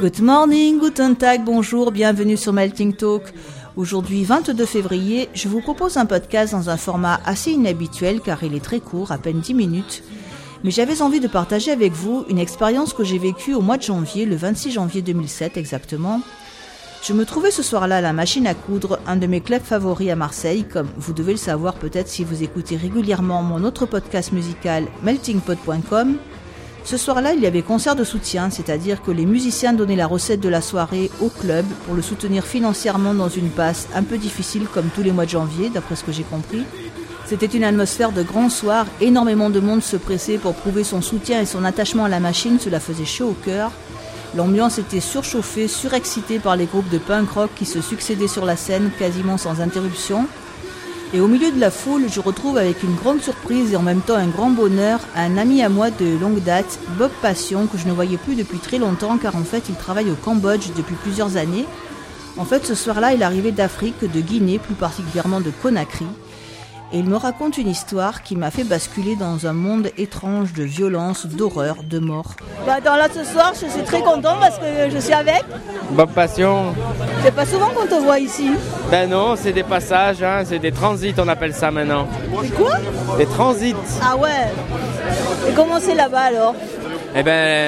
Good morning, guten Tag, bonjour, bienvenue sur Melting Talk. Aujourd'hui, 22 février, je vous propose un podcast dans un format assez inhabituel car il est très court, à peine 10 minutes. Mais j'avais envie de partager avec vous une expérience que j'ai vécue au mois de janvier, le 26 janvier 2007 exactement. Je me trouvais ce soir-là à la machine à coudre, un de mes clubs favoris à Marseille, comme vous devez le savoir peut-être si vous écoutez régulièrement mon autre podcast musical meltingpot.com. Ce soir-là, il y avait concert de soutien, c'est-à-dire que les musiciens donnaient la recette de la soirée au club pour le soutenir financièrement dans une passe un peu difficile comme tous les mois de janvier, d'après ce que j'ai compris. C'était une atmosphère de grand soir, énormément de monde se pressait pour prouver son soutien et son attachement à la machine, cela faisait chaud au cœur. L'ambiance était surchauffée, surexcitée par les groupes de punk rock qui se succédaient sur la scène quasiment sans interruption. Et au milieu de la foule, je retrouve avec une grande surprise et en même temps un grand bonheur un ami à moi de longue date, Bob Passion, que je ne voyais plus depuis très longtemps car en fait il travaille au Cambodge depuis plusieurs années. En fait ce soir-là il arrivait d'Afrique, de Guinée, plus particulièrement de Conakry. Et il me raconte une histoire qui m'a fait basculer dans un monde étrange de violence, d'horreur, de mort. Là ce soir, je suis très content parce que je suis avec Bob Passion. C'est pas souvent qu'on te voit ici. Ben non, c'est des passages, hein, c'est des transits, on appelle ça maintenant. C'est quoi? Des transits. Ah ouais. Et comment c'est là-bas alors? Eh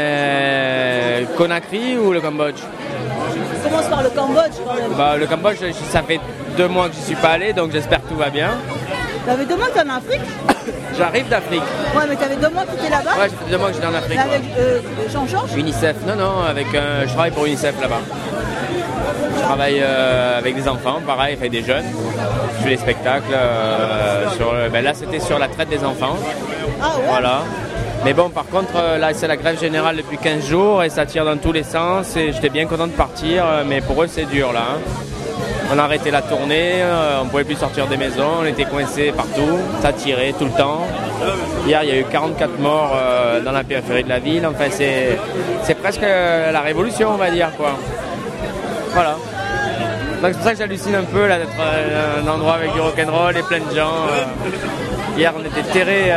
ben, Conakry ou le Cambodge? Je commence par le Cambodge quand même. Bah, le Cambodge, ça fait 2 mois que je suis pas allé, donc j'espère que tout va bien. T'avais 2 mois que t'es en Afrique? J'arrive d'Afrique. Ouais, mais t'avais 2 mois que t'étais là-bas? Ouais, ça fait 2 mois que j'étais en Afrique. Avec Jean-Georges? UNICEF, non, je travaille pour UNICEF là-bas. Je travaille avec des enfants, pareil, avec des jeunes. Je fais des spectacles. Là, c'était sur la traite des enfants. Ah ouais? Voilà. Mais bon, par contre, là, c'est la grève générale depuis 15 jours et ça tire dans tous les sens. Et j'étais bien content de partir, mais pour eux, c'est dur là. Hein. On a arrêté la tournée, on ne pouvait plus sortir des maisons, on était coincés partout, ça tirait tout le temps. Hier, il y a eu 44 morts dans la périphérie de la ville. Enfin, c'est presque la révolution, on va dire, quoi. Voilà. Donc c'est pour ça que j'hallucine un peu là, d'être un endroit avec du rock'n'roll et plein de gens. Hier, on était terrés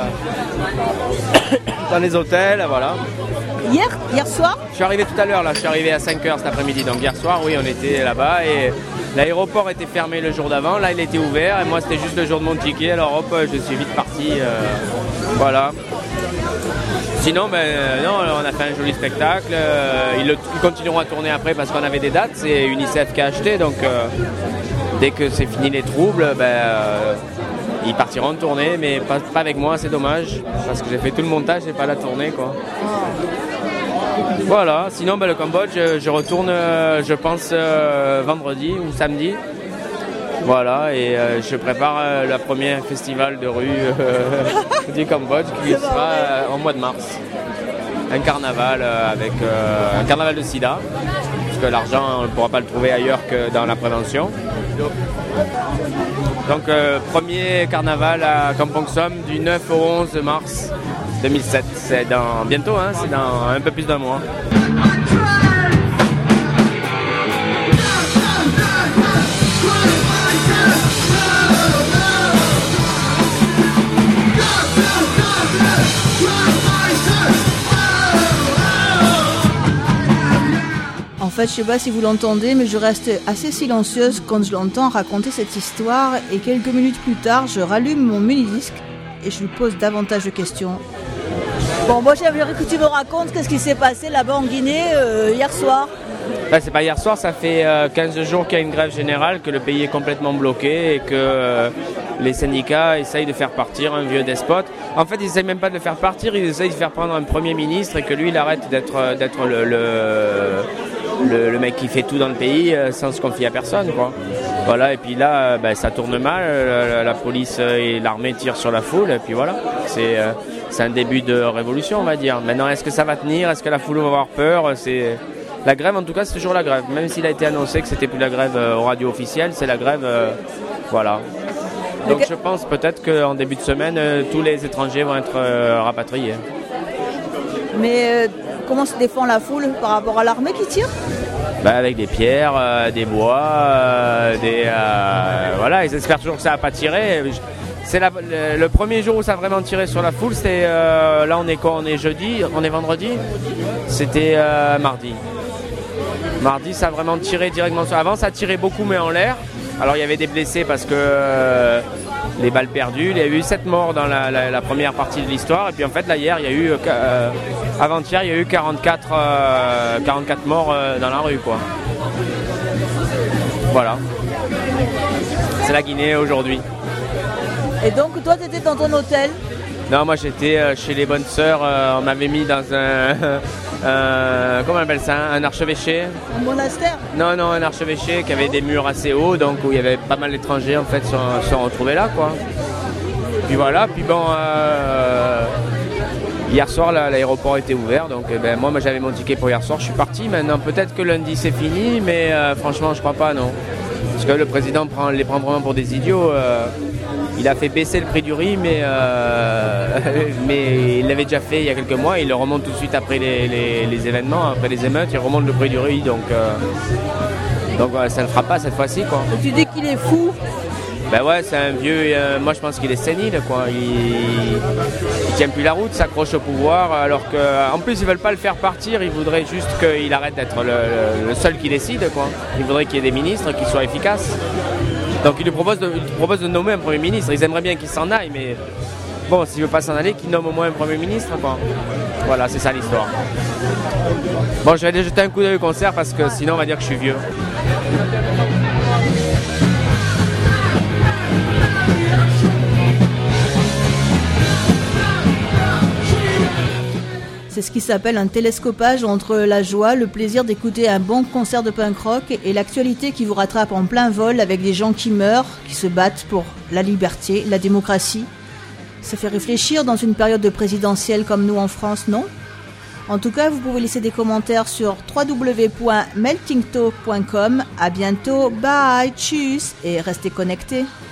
dans les hôtels, voilà. Hier soir? Je suis arrivé tout à l'heure, là, je suis arrivé à 5h cet après-midi. Donc hier soir, oui, on était là-bas et l'aéroport était fermé le jour d'avant. Là, il était ouvert et moi, c'était juste le jour de mon ticket. Alors hop, je suis vite parti. Voilà. Sinon, non, on a fait un joli spectacle. Ils continueront à tourner après parce qu'on avait des dates. C'est UNICEF qui a acheté. Donc dès que c'est fini les troubles, ils partiront en tournée. Mais pas avec moi, c'est dommage. Parce que j'ai fait tout le montage et pas la tournée, quoi. Voilà, sinon le Cambodge, je retourne, je pense, vendredi ou samedi. Voilà, et je prépare le premier festival de rue du Cambodge qui sera au mois de mars. Un carnaval avec un carnaval de sida, parce que l'argent, on ne pourra pas le trouver ailleurs que dans la prévention. Donc, premier carnaval à Kampong Som du 9 au 11 mars 2007. C'est dans bientôt, hein, c'est dans un peu plus d'un mois. En fait, je sais pas si vous l'entendez, mais je reste assez silencieuse quand je l'entends raconter cette histoire et quelques minutes plus tard, je rallume mon mini-disque et je lui pose davantage de questions. Bon, moi j'aimerais que tu me racontes qu'est-ce qui s'est passé là-bas en Guinée hier soir. C'est pas hier soir, ça fait 15 jours qu'il y a une grève générale, que le pays est complètement bloqué et que les syndicats essayent de faire partir un vieux despote. En fait, ils essayent même pas de le faire partir, ils essayent de faire prendre un premier ministre et que lui, il arrête d'être le mec qui fait tout dans le pays sans se confier à personne, quoi. Voilà, et puis là, ça tourne mal, la police et l'armée tirent sur la foule, et puis voilà. C'est un début de révolution, on va dire. Maintenant, est-ce que ça va tenir? Est-ce que la foule va avoir peur? La grève, en tout cas, c'est toujours la grève. Même s'il a été annoncé que c'était plus la grève aux radios officielles, c'est la grève, voilà. Donc je pense peut-être qu'en début de semaine, tous les étrangers vont être rapatriés. Mais comment se défend la foule par rapport à l'armée qui tire? Avec des pierres, des bois, voilà, ils espèrent toujours que ça va pas tirer. C'est le premier jour où ça a vraiment tiré sur la foule, c'était là on est jeudi, on est vendredi, c'était mardi. Mardi, ça a vraiment tiré directement sur... Avant, ça tirait beaucoup, mais en l'air. Alors, il y avait des blessés parce que les balles perdues. Il y a eu 7 morts dans la première partie de l'histoire. Et puis, en fait, là, hier, il y a eu... avant-hier, il y a eu 44 morts dans la rue, quoi. Voilà. C'est la Guinée aujourd'hui. Et donc, toi, tu étais dans ton hôtel? Non, moi, j'étais chez les bonnes sœurs. On m'avait mis dans comment on appelle ça, un archevêché. Un monastère? Non, un archevêché qui avait des murs assez hauts, donc où il y avait pas mal d'étrangers en fait se retrouvaient là, quoi. Puis voilà, puis bon, hier soir l'aéroport était ouvert, donc moi j'avais mon ticket pour hier soir, je suis parti. Maintenant peut-être que lundi c'est fini, mais franchement je crois pas, non. Parce que le président les prend vraiment pour des idiots. Il a fait baisser le prix du riz, mais il l'avait déjà fait il y a quelques mois. Il le remonte tout de suite après les événements, après les émeutes. Il remonte le prix du riz, donc ça ne le fera pas cette fois-ci, quoi. Et tu dis qu'il est fou? Ben ouais, c'est un vieux. Moi, je pense qu'il est sénile, quoi. Il tient plus la route, s'accroche au pouvoir, alors qu'en plus ils veulent pas le faire partir. Ils voudraient juste qu'il arrête d'être le seul qui décide, quoi. Ils voudraient qu'il y ait des ministres qui soient efficaces. Donc il lui propose de nommer un Premier ministre. Ils aimeraient bien qu'il s'en aille, mais bon, s'il veut pas s'en aller, qu'il nomme au moins un Premier ministre, quoi. Voilà, c'est ça l'histoire. Bon, je vais aller jeter un coup d'œil au concert parce que sinon on va dire que je suis vieux. C'est ce qui s'appelle un télescopage entre la joie, le plaisir d'écouter un bon concert de punk rock et l'actualité qui vous rattrape en plein vol avec des gens qui meurent, qui se battent pour la liberté, la démocratie. Ça fait réfléchir dans une période de présidentielle comme nous en France, non ? En tout cas, vous pouvez laisser des commentaires sur www.meltingtalk.com. À bientôt, bye, tchuss et restez connectés.